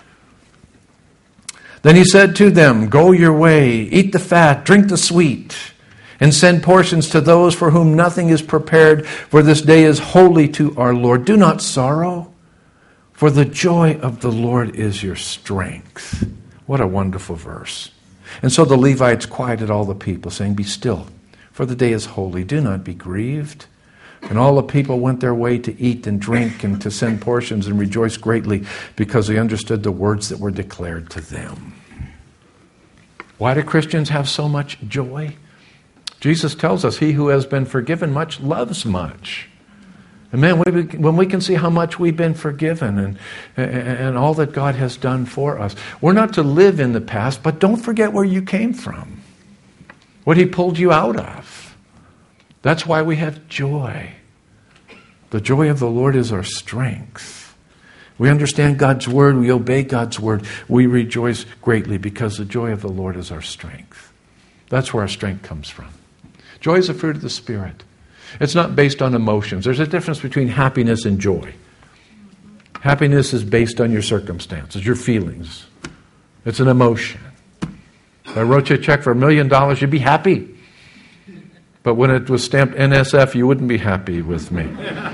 Then he said to them, "Go your way, eat the fat, drink the sweet, and send portions to those for whom nothing is prepared, for this day is holy to our Lord. Do not sorrow, for the joy of the Lord is your strength." What a wonderful verse. And so the Levites quieted all the people, saying, "Be still, for the day is holy. Do not be grieved." And all the people went their way to eat and drink and to send portions and rejoice greatly because they understood the words that were declared to them. Why do Christians have so much joy? Jesus tells us, he who has been forgiven much loves much. And man, when we can see how much we've been forgiven and all that God has done for us, we're not to live in the past, but don't forget where you came from, what he pulled you out of. That's why we have joy. The joy of the Lord is our strength. We understand God's word. We obey God's word. We rejoice greatly because the joy of the Lord is our strength. That's where our strength comes from. Joy is a fruit of the Spirit. It's not based on emotions. There's a difference between happiness and joy. Happiness is based on your circumstances, your feelings. It's an emotion. If I wrote you a check for $1 million, you'd be happy. But when it was stamped NSF, you wouldn't be happy with me.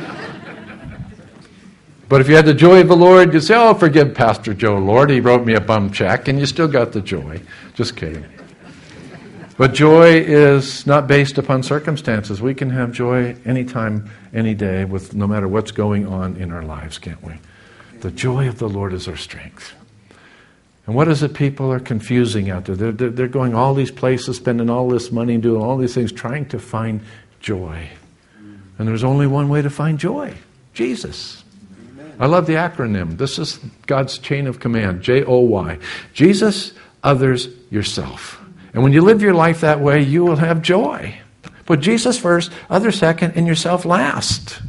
But if you had the joy of the Lord, you'd say, "Oh, forgive Pastor Joe, Lord. He wrote me a bum check," and you still got the joy. Just kidding. But joy is not based upon circumstances. We can have joy anytime, any day, with no matter what's going on in our lives, can't we? The joy of the Lord is our strength. And what is it people are confusing out there? They're going all these places, spending all this money, doing all these things, trying to find joy. And there's only one way to find joy: Jesus. Amen. I love the acronym. This is God's chain of command, JOY. Jesus, others, yourself. And when you live your life that way, you will have joy. Put Jesus first, others second, and yourself last.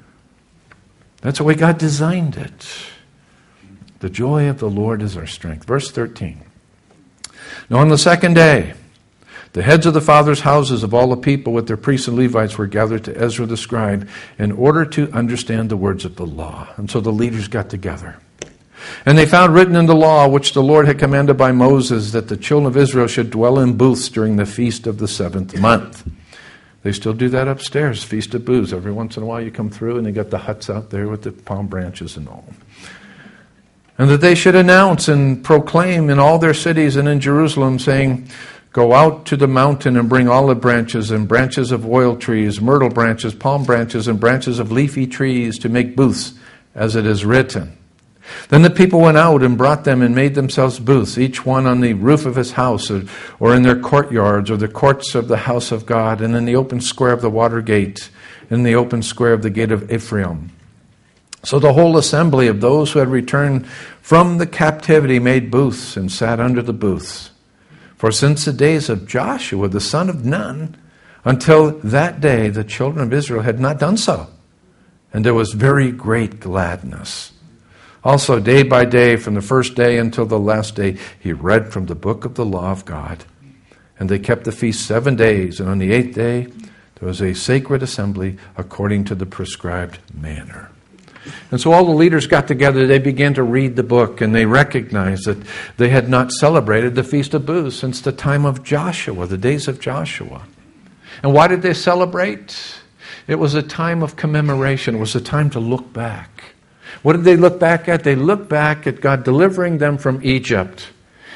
That's the way God designed it. The joy of the Lord is our strength. Verse 13. Now on the second day, the heads of the fathers' houses of all the people with their priests and Levites were gathered to Ezra the scribe in order to understand the words of the law. And so the leaders got together. And they found written in the law, which the Lord had commanded by Moses, that the children of Israel should dwell in booths during the feast of the 7th month. They still do that upstairs, Feast of Booths. Every once in a while you come through and they got the huts out there with the palm branches and all. And that they should announce and proclaim in all their cities and in Jerusalem, saying, "Go out to the mountain and bring olive branches and branches of oil trees, myrtle branches, palm branches, and branches of leafy trees to make booths, as it is written." Then the people went out and brought them and made themselves booths, each one on the roof of his house, or in their courtyards, or the courts of the house of God, and in the open square of the water gate, in the open square of the gate of Ephraim. So the whole assembly of those who had returned from the captivity made booths and sat under the booths. For since the days of Joshua, the son of Nun, until that day the children of Israel had not done so. And there was very great gladness. Also, day by day, from the first day until the last day, he read from the book of the law of God. And they kept the feast 7 days, and on the 8th day there was a sacred assembly according to the prescribed manner. And so all the leaders got together, they began to read the book, and they recognized that they had not celebrated the Feast of Booths since the time of Joshua, the days of Joshua. And why did they celebrate? It was a time of commemoration. It was a time to look back. What did they look back at? They looked back at God delivering them from Egypt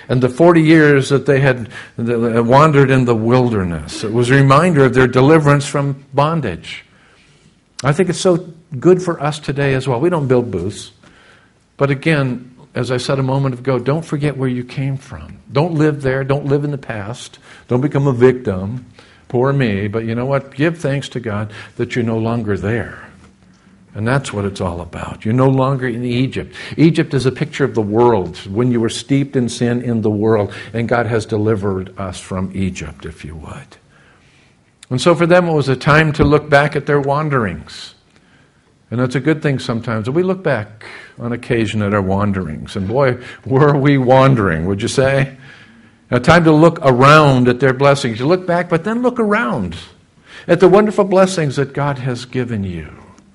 And the 40 years that they had wandered in the wilderness, it was a reminder of their deliverance from bondage. I think it's so good for us today as well. We don't build booths. But again, as I said a moment ago, don't forget where you came from. Don't live there. Don't live in the past. Don't become a victim. Poor me. But you know what? Give thanks to God that you're no longer there. And that's what it's all about. You're no longer in Egypt. Egypt is a picture of the world, when you were steeped in sin in the world, and God has delivered us from Egypt, if you would. And so for them, it was a time to look back at their wanderings. And that's a good thing sometimes. We look back on occasion at our wanderings. And boy, were we wandering, would you say? A time to look around at their blessings. You look back, but then look around at the wonderful blessings that God has given you.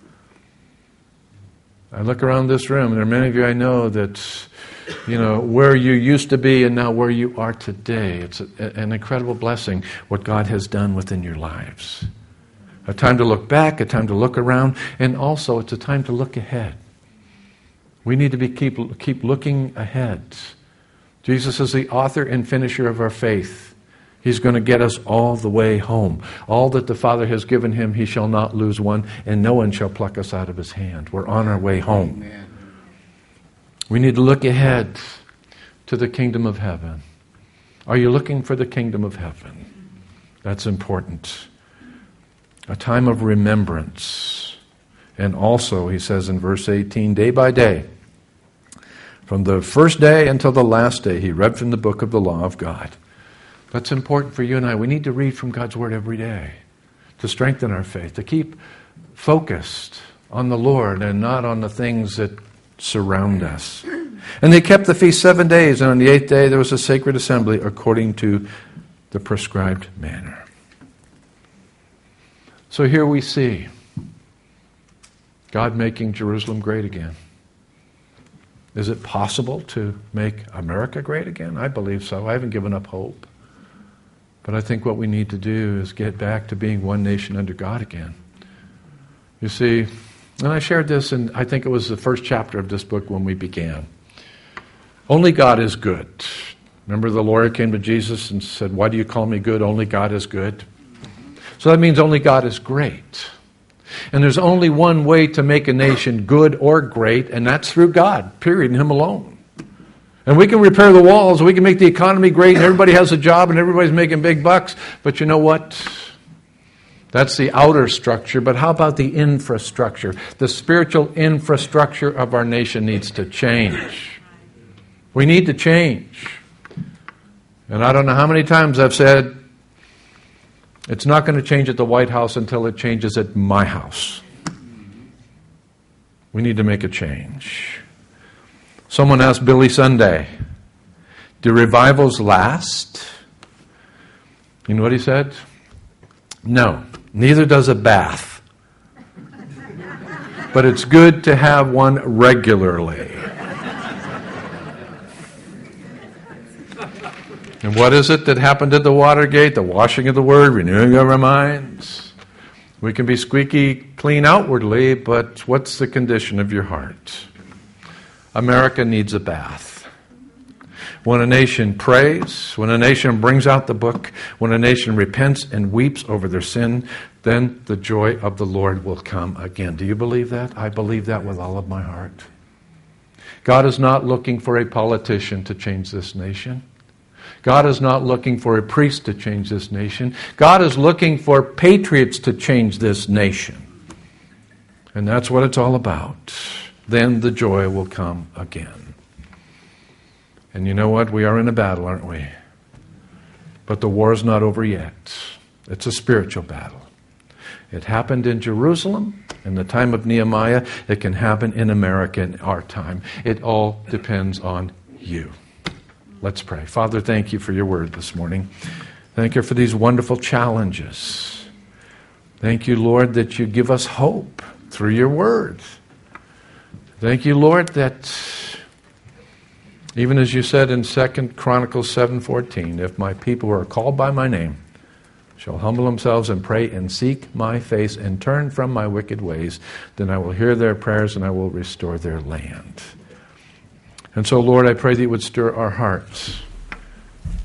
I look around this room, and there are many of you I know that, where you used to be and now where you are today. It's an incredible blessing what God has done within your lives. A time to look back, a time to look around, and also it's a time to look ahead. We need to keep looking ahead. Jesus is the author and finisher of our faith. He's going to get us all the way home. All that the Father has given him, he shall not lose one, and no one shall pluck us out of his hand. We're on our way home. Amen. We need to look ahead to the kingdom of heaven. Are you looking for the kingdom of heaven? That's important. A time of remembrance. And also, he says in verse 18, day by day, from the first day until the last day, he read from the book of the law of God. That's important for you and I. We need to read from God's Word every day to strengthen our faith, to keep focused on the Lord and not on the things that surround us. And they kept the feast 7 days, and on the 8th day there was a sacred assembly according to the prescribed manner. So here we see God making Jerusalem great again. Is it possible to make America great again? I believe so. I haven't given up hope. But I think what we need to do is get back to being one nation under God again. You see, and I shared this, and I think it was the first chapter of this book when we began. Only God is good. Remember the lawyer came to Jesus and said, why do you call me good? Only God is good. So that means only God is great. And there's only one way to make a nation good or great, and that's through God, period, and Him alone. And we can repair the walls, we can make the economy great, and everybody has a job, and everybody's making big bucks. But you know what? That's the outer structure. But how about the infrastructure? The spiritual infrastructure of our nation needs to change. We need to change. And I don't know how many times I've said, it's not going to change at the White House until it changes at my house. We need to make a change. Someone asked Billy Sunday, do revivals last? You know what he said? No, neither does a bath. But it's good to have one regularly. And what is it that happened at the Watergate? The washing of the Word, renewing of our minds. We can be squeaky clean outwardly, but what's the condition of your heart? America needs a bath. When a nation prays, when a nation brings out the book, when a nation repents and weeps over their sin, then the joy of the Lord will come again. Do you believe that? I believe that with all of my heart. God is not looking for a politician to change this nation. God is not looking for a priest to change this nation. God is looking for patriots to change this nation. And that's what it's all about. Then the joy will come again. And you know what? We are in a battle, aren't we? But the war is not over yet. It's a spiritual battle. It happened in Jerusalem in the time of Nehemiah. It can happen in America in our time. It all depends on you. Let's pray. Father, thank you for your word this morning. Thank you for these wonderful challenges. Thank you, Lord, that you give us hope through your word. Thank you, Lord, that even as you said in 2 Chronicles 7:14, if my people who are called by my name shall humble themselves and pray and seek my face and turn from my wicked ways, then I will hear their prayers and I will restore their land. And so, Lord, I pray that you would stir our hearts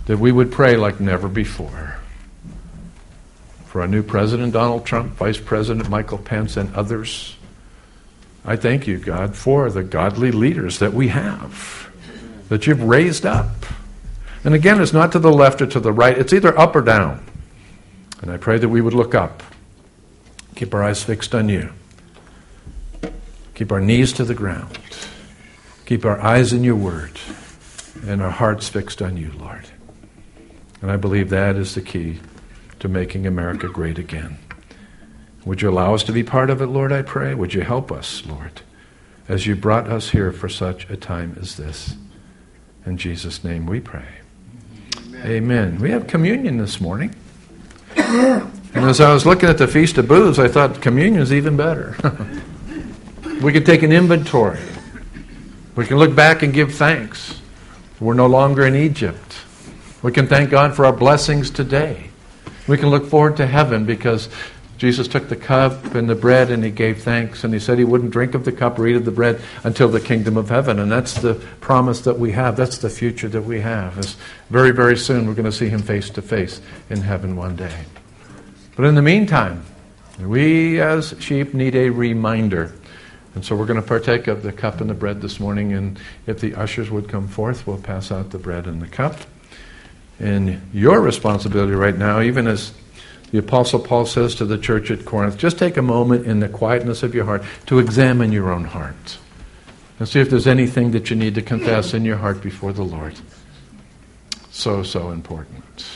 that we would pray like never before for our new President Donald Trump, Vice President Michael Pence, and others. I thank you, God, for the godly leaders that we have, that you've raised up. And again, it's not to the left or to the right. It's either up or down. And I pray that we would look up, keep our eyes fixed on you, keep our knees to the ground, keep our eyes in your word, and our hearts fixed on you, Lord. And I believe that is the key to making America great again. Would you allow us to be part of it, Lord, I pray? Would you help us, Lord, as you brought us here for such a time as this? In Jesus' name we pray. Amen. We have communion this morning. And as I was looking at the Feast of Booths, I thought communion is even better. We can take an inventory. We can look back and give thanks. We're no longer in Egypt. We can thank God for our blessings today. We can look forward to heaven because Jesus took the cup and the bread and he gave thanks, and he said he wouldn't drink of the cup or eat of the bread until the kingdom of heaven. And that's the promise that we have. That's the future that we have. It's very, very soon we're going to see him face to face in heaven one day. But in the meantime, we as sheep need a reminder. And so we're going to partake of the cup and the bread this morning. And if the ushers would come forth, we'll pass out the bread and the cup. And your responsibility right now, even as the Apostle Paul says to the church at Corinth, just take a moment in the quietness of your heart to examine your own heart and see if there's anything that you need to confess in your heart before the Lord. So, so important.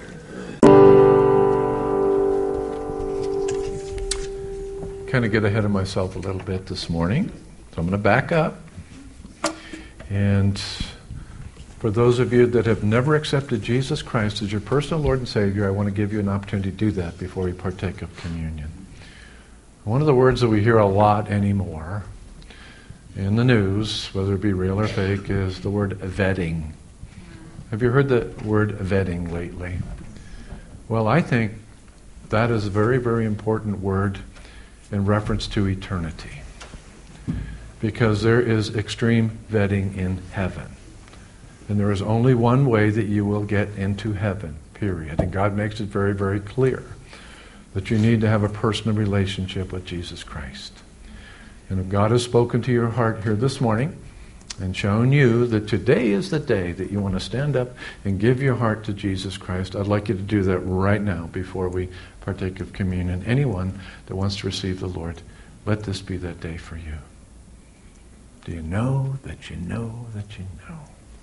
Kind of get ahead of myself a little bit this morning, so I'm going to back up. And for those of you that have never accepted Jesus Christ as your personal Lord and Savior, I want to give you an opportunity to do that before we partake of communion. One of the words that we hear a lot anymore in the news, whether it be real or fake, is the word vetting. Have you heard the word vetting lately? Well, I think that is a very, very important word in reference to eternity, because there is extreme vetting in heaven. And there is only one way that you will get into heaven, period. And God makes it very, very clear that you need to have a personal relationship with Jesus Christ. And if God has spoken to your heart here this morning and shown you that today is the day that you want to stand up and give your heart to Jesus Christ, I'd like you to do that right now before we partake of communion. Anyone that wants to receive the Lord, let this be that day for you. Do you know that you know that you know?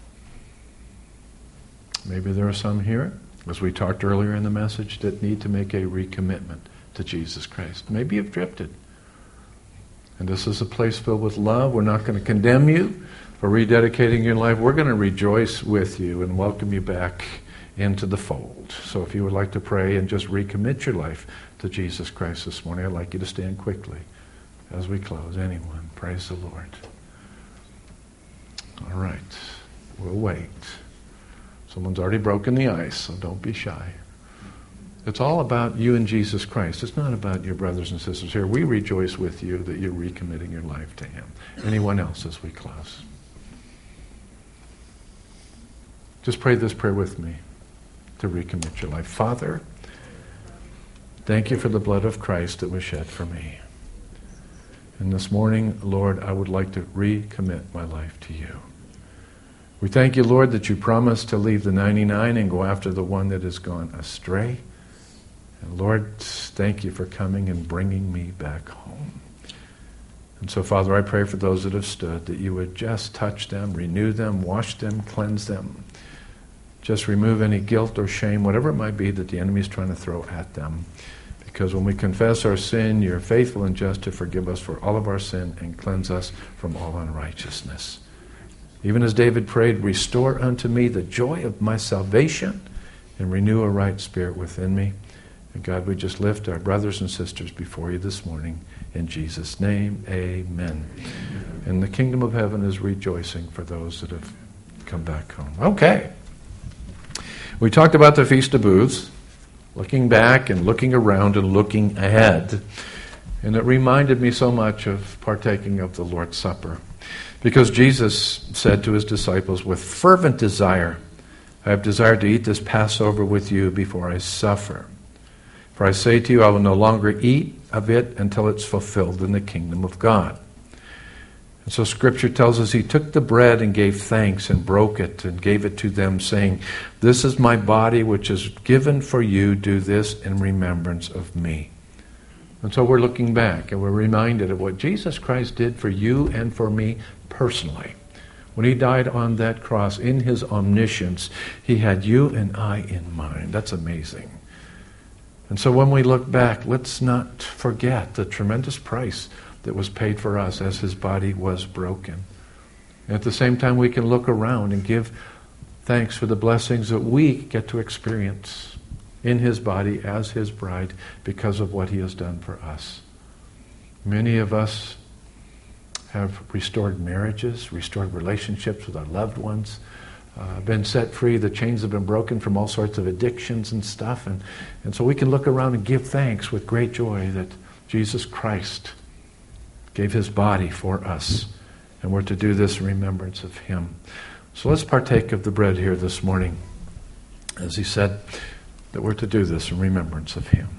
Maybe there are some here, as we talked earlier in the message, that need to make a recommitment to Jesus Christ. Maybe you've drifted. And this is a place filled with love. We're not going to condemn you for rededicating your life. We're going to rejoice with you and welcome you back into the fold. So if you would like to pray and just recommit your life to Jesus Christ this morning, I'd like you to stand quickly as we close. Anyone? Praise the Lord. All right. We'll wait. Someone's already broken the ice, so don't be shy. It's all about you and Jesus Christ. It's not about your brothers and sisters here. We rejoice with you that you're recommitting your life to him. Anyone else as we close? Just pray this prayer with me to recommit your life. Father, thank you for the blood of Christ that was shed for me. And this morning, Lord, I would like to recommit my life to you. We thank you, Lord, that you promised to leave the 99 and go after the one that has gone astray. And Lord, thank you for coming and bringing me back home. And so, Father, I pray for those that have stood, that you would just touch them, renew them, wash them, cleanse them. Just remove any guilt or shame, whatever it might be that the enemy is trying to throw at them. Because when we confess our sin, you're faithful and just to forgive us for all of our sin and cleanse us from all unrighteousness. Even as David prayed, restore unto me the joy of my salvation and renew a right spirit within me. And God, we just lift our brothers and sisters before you this morning. In Jesus' name, amen. And the kingdom of heaven is rejoicing for those that have come back home. Okay. We talked about the Feast of Booths, looking back and looking around and looking ahead. And it reminded me so much of partaking of the Lord's Supper. Because Jesus said to his disciples, with fervent desire, I have desired to eat this Passover with you before I suffer. For I say to you, I will no longer eat of it until it's fulfilled in the kingdom of God." And so Scripture tells us he took the bread and gave thanks and broke it and gave it to them, saying, "This is my body which is given for you. Do this in remembrance of me." And so we're looking back and we're reminded of what Jesus Christ did for you and for me personally. When he died on that cross, in his omniscience, he had you and I in mind. That's amazing. And so when we look back, let's not forget the tremendous price that was paid for us as his body was broken. And at the same time, we can look around and give thanks for the blessings that we get to experience in his body as his bride because of what he has done for us. Many of us have restored marriages, restored relationships with our loved ones, been set free. The chains have been broken from all sorts of addictions and stuff. And so we can look around and give thanks with great joy that Jesus Christ gave his body for us. And we're to do this in remembrance of him. So let's partake of the bread here this morning. As he said, that we're to do this in remembrance of him.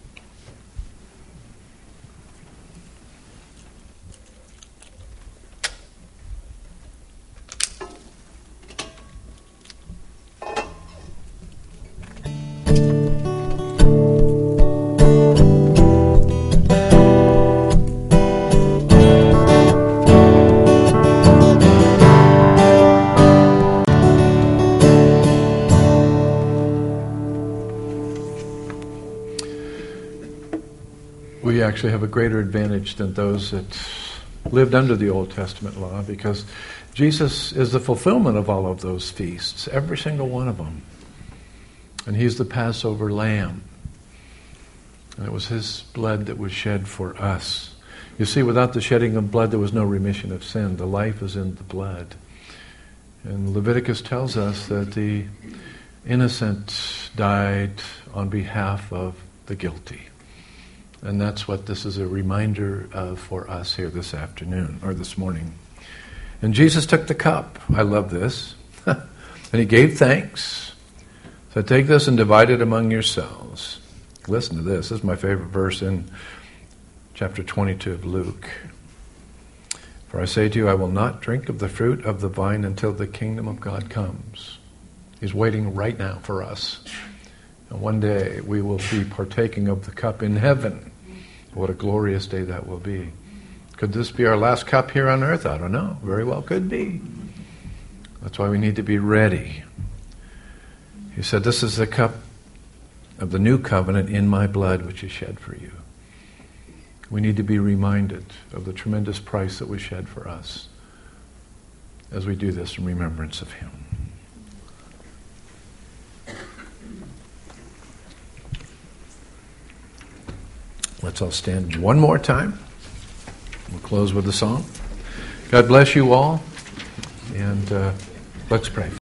We actually have a greater advantage than those that lived under the Old Testament law because Jesus is the fulfillment of all of those feasts, every single one of them. And he's the Passover lamb. And it was his blood that was shed for us. You see, without the shedding of blood, there was no remission of sin. The life is in the blood. And Leviticus tells us that the innocent died on behalf of the guilty. And that's what this is a reminder of for us here this afternoon, or this morning. And Jesus took the cup. I love this. And he gave thanks. So take this and divide it among yourselves. Listen to this. This is my favorite verse in chapter 22 of Luke. For I say to you, I will not drink of the fruit of the vine until the kingdom of God comes. He's waiting right now for us. And one day we will be partaking of the cup in heaven. What a glorious day that will be. Could this be our last cup here on earth? I don't know. Very well could be. That's why we need to be ready. He said, this is the cup of the new covenant in my blood which is shed for you. We need to be reminded of the tremendous price that was shed for us as we do this in remembrance of him. Let's all stand one more time. We'll close with a song. God bless you all, and let's pray.